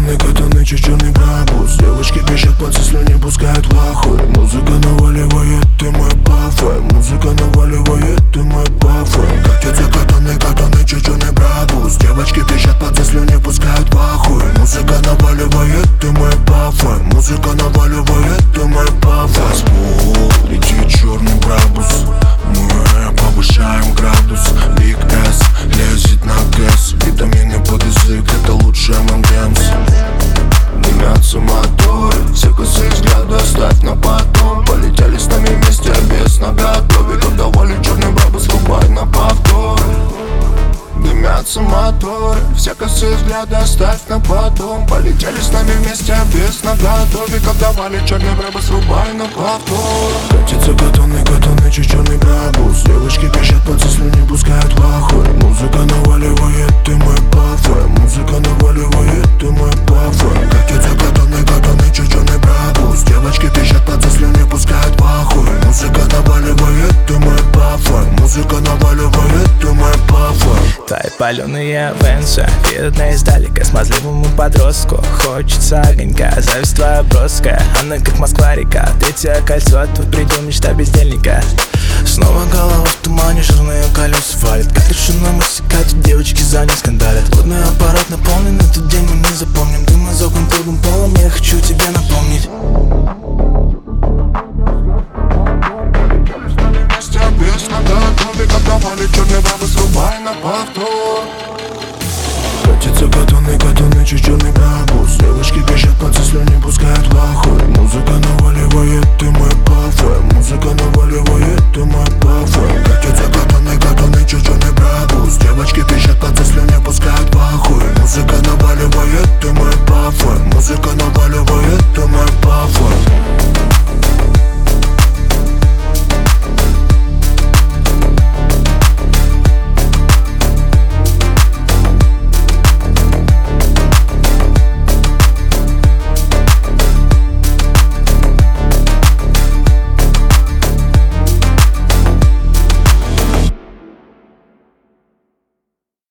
катаны, черный брабус. Девочки пищат под слюни, пускают в ахуй. Музыка наваливает, ты мой пафой. Музыка наваливает, ты мой пафой. Катятся катаны, черный брабус. Девочки пищат под слюни, пускают в ахуй. Музыка наваливает, ты мой пафой. Музыка наваливает, ты мой пафой. Фастфуд, летит черный брабус. Мы повышаем градус. Big S лезет на гэс. Витамины под язык, это лучший ММДМС. Дымятся моторы, все косые взгляды оставь на потом. Полетели с нами вместе, без наготове. Когда валит черный брабус, рубай на повтор. Дымятся моторы, все косые взгляды оставь на потом. Полетели с нами вместе, без наготове. Когда валит черный брабус, рубай на повтор. Катятся катаны, черный брабус. Девочки пищат под слюни, пускают в ахуй. Музыка наваливает, ты мой пафой. Музыка наваливает, ты мой пафой. Катятся катаны, черный брабус. Девочки пищат под слюни, пускают в ахуй. Музыка наваливает, ты мой пафой. Музыка наваливает, ты мой пафой. Твои паленые венсы видно издалека смазливому подростку. Хочется огонька, зависть твоя броская. Она как Москва-река, третье кольцо, твой предел, мечта бездельника. Снова голова в тумане, жирные колеса валят. Как решено мусикать, девочки за ней скандалят. Водный аппарат наполнен, этот день мы не запомним. Дым из окон кругом полом, я хочу тебе напомнить. Без наготове, когда валит черный брабус, рубай на повтор. Катятся катаны, черный брабус. Девочки пищат под слюни, пускают в ахуй. Музыка наваливает, ты мой пафой. Музыка наваливает, ты мой пафой. Катятся катаны, черный брабус. Девочки пищат